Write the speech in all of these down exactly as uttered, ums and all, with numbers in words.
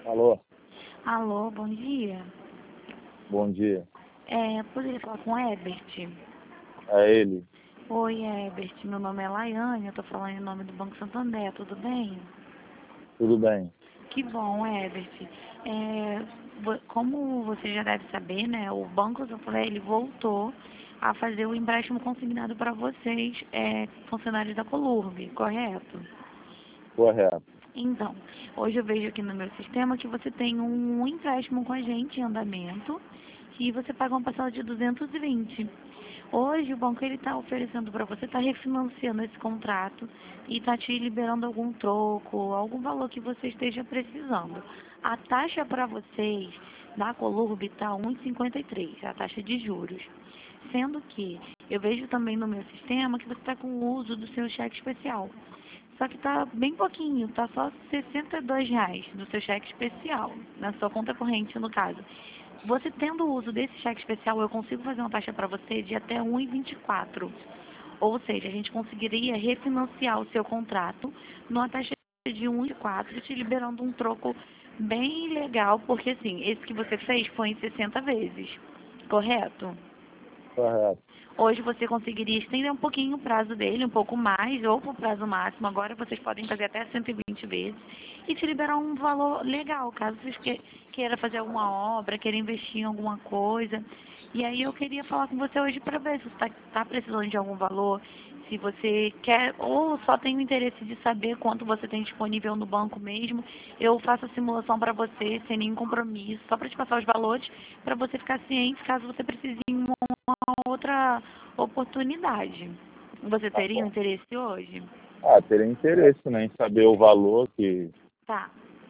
Alô, Alô, bom dia. bom dia. É, poderia falar com o Ebert? É ele. Oi, Ebert, meu nome é Laiane, eu tô falando em nome do Banco Santander, tudo bem? Tudo bem? Que bom, Ebert. É, vo- como você já deve saber, né, o Banco Santander, ele voltou a fazer o empréstimo consignado para vocês, é, funcionários da Colurb, correto? Correto. Então, hoje eu vejo aqui no meu sistema que você tem um empréstimo com a gente em andamento e você paga uma parcela de duzentos e vinte. Hoje o banco ele está oferecendo para você, está refinanciando esse contrato e está te liberando algum troco, algum valor que você esteja precisando. A taxa para vocês na Colurb está um vírgula cinquenta e três, a taxa de juros. Sendo que eu vejo também no meu sistema que você está com o uso do seu cheque especial. Só que tá bem pouquinho, tá só sessenta e dois reais do seu cheque especial, na sua conta corrente, no caso. Você tendo o uso desse cheque especial, eu consigo fazer uma taxa para você de até um vírgula vinte e quatro. Ou seja, a gente conseguiria refinanciar o seu contrato numa taxa de um vírgula vinte e quatro, te liberando um troco bem legal, porque assim, esse que você fez foi em sessenta vezes, correto? Correto. Hoje você conseguiria estender um pouquinho o prazo dele, um pouco mais, ou para o prazo máximo. Agora vocês podem fazer até cento e vinte vezes e te liberar um valor legal, caso vocês que, queira fazer alguma obra, queira investir em alguma coisa. E aí eu queria falar com você hoje para ver se você está tá precisando de algum valor, se você quer, ou só tem o interesse de saber quanto você tem disponível no banco mesmo. Eu faço a simulação para você sem nenhum compromisso, só para te passar os valores, para você ficar ciente caso você precise em uma outra oportunidade. Você Tá teria um bom. interesse hoje? Ah, teria interesse, né, em saber o valor que, Tá.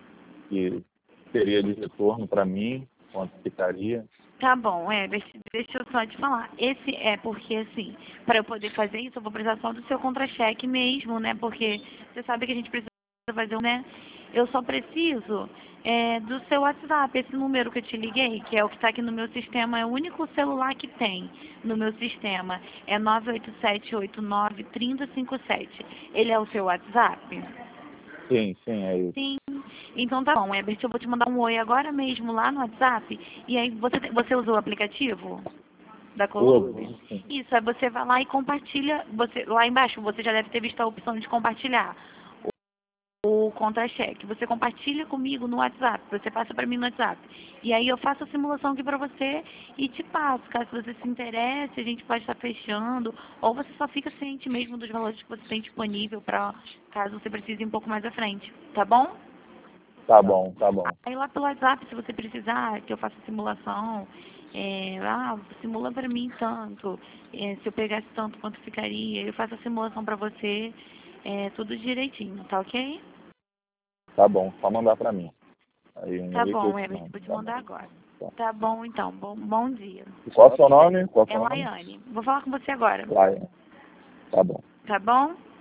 que teria de retorno para mim, quanto ficaria. Tá bom, é, deixa, deixa eu só te falar. Esse é porque, assim, para eu poder fazer isso, eu vou precisar só do seu contra-cheque mesmo, né? Porque você sabe que a gente precisa fazer, um, né? Eu só preciso é, do seu WhatsApp, esse número que eu te liguei, que é o que está aqui no meu sistema, é o único celular que tem no meu sistema. É nove oito sete oito nove três zero cinco sete. Ele é o seu WhatsApp? Sim, sim, é isso. Sim. Então tá bom, Ebert, eu vou te mandar um oi agora mesmo lá no WhatsApp. E aí você, você usou o aplicativo da Uso, Columbi? uso sim. Isso, aí você vai lá e compartilha. Você, lá embaixo você já deve ter visto a opção de compartilhar o contra-cheque. Você compartilha comigo no WhatsApp, você passa para mim no WhatsApp. E aí eu faço a simulação aqui para você e te passo. Caso você se interesse, a gente pode estar fechando. Ou você só fica ciente mesmo dos valores que você tem disponível para caso você precise um pouco mais à frente. Tá bom? Tá bom, tá bom. Aí lá pelo WhatsApp, se você precisar que eu faça simulação, é, ah, simula para mim tanto, é, se eu pegasse tanto, quanto ficaria, eu faço a simulação para você, é, tudo direitinho, tá ok? Tá bom, só mandar para mim. Aí um Tá aí que eu bom, te Emerson, mando. vou te Tá bom. mandar agora. Tá. Tá bom, então, bom, bom dia. E qual é o seu nome? Qual é o É seu nome? Laiane, vou falar com você agora, Laia. Tá bom. tá bom?